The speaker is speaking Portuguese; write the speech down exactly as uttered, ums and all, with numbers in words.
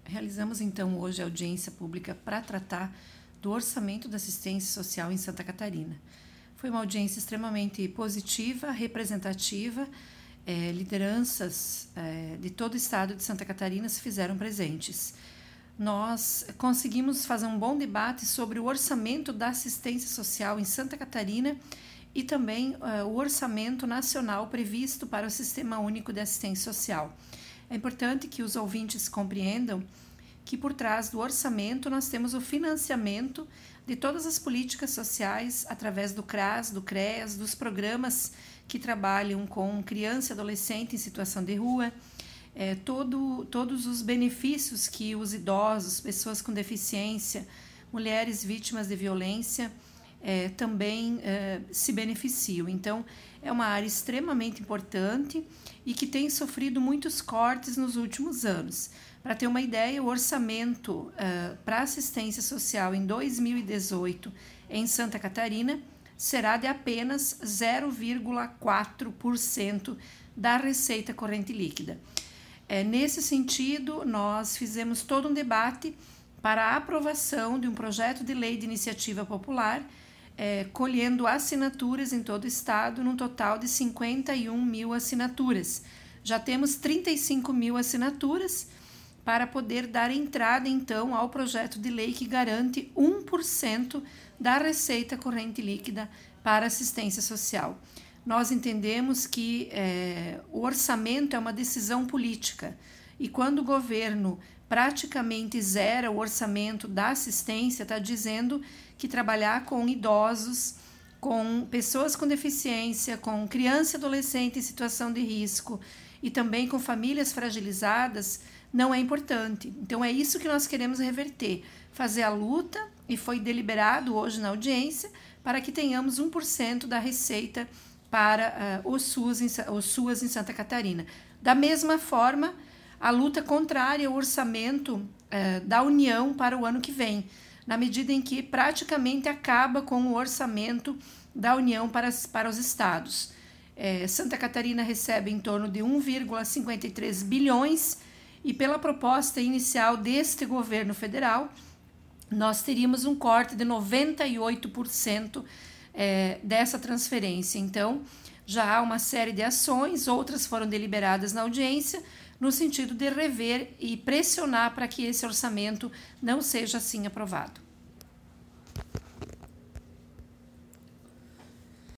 Realizamos então hoje a audiência pública para tratar do orçamento da assistência social em Santa Catarina. Foi uma audiência extremamente positiva, representativa, eh, lideranças eh, de todo o estado de Santa Catarina se fizeram presentes. Nós conseguimos fazer um bom debate sobre o orçamento da assistência social em Santa Catarina e também uh, o orçamento nacional previsto para o Sistema Único de Assistência Social. É importante que os ouvintes compreendam que por trás do orçamento nós temos o financiamento de todas as políticas sociais através do CRAS, do CREAS, dos programas que trabalham com criança e adolescente em situação de rua, é, todo, todos os benefícios que os idosos, pessoas com deficiência, mulheres vítimas de violência é, também é, se beneficiam. Então, é uma área extremamente importante e que tem sofrido muitos cortes nos últimos anos. Para ter uma ideia, o orçamento uh, para assistência social em dois mil e dezoito em Santa Catarina será de apenas zero vírgula quatro por cento da receita corrente líquida. É, nesse sentido, nós fizemos todo um debate para a aprovação de um projeto de lei de iniciativa popular, é, colhendo assinaturas em todo o estado, num total de cinquenta e um mil assinaturas. Já temos trinta e cinco mil assinaturas, para poder dar entrada, então, ao projeto de lei que garante um por cento da receita corrente líquida para assistência social. Nós entendemos que é, o orçamento é uma decisão política e quando o governo praticamente zera o orçamento da assistência, está dizendo que trabalhar com idosos, com pessoas com deficiência, com criança e adolescente em situação de risco e também com famílias fragilizadas, não é importante. Então é isso que nós queremos reverter, fazer a luta, e foi deliberado hoje na audiência, para que tenhamos um por cento da receita para uh, o SUS em, o SUAS em Santa Catarina. Da mesma forma, a luta contrária ao orçamento uh, da União para o ano que vem, na medida em que praticamente acaba com o orçamento da União para, para os estados. É, Santa Catarina recebe em torno de um vírgula cinquenta e três bilhões e pela proposta inicial deste governo federal, nós teríamos um corte de noventa e oito por cento é, dessa transferência. Então, já há uma série de ações, outras foram deliberadas na audiência, no sentido de rever e pressionar para que esse orçamento não seja assim aprovado.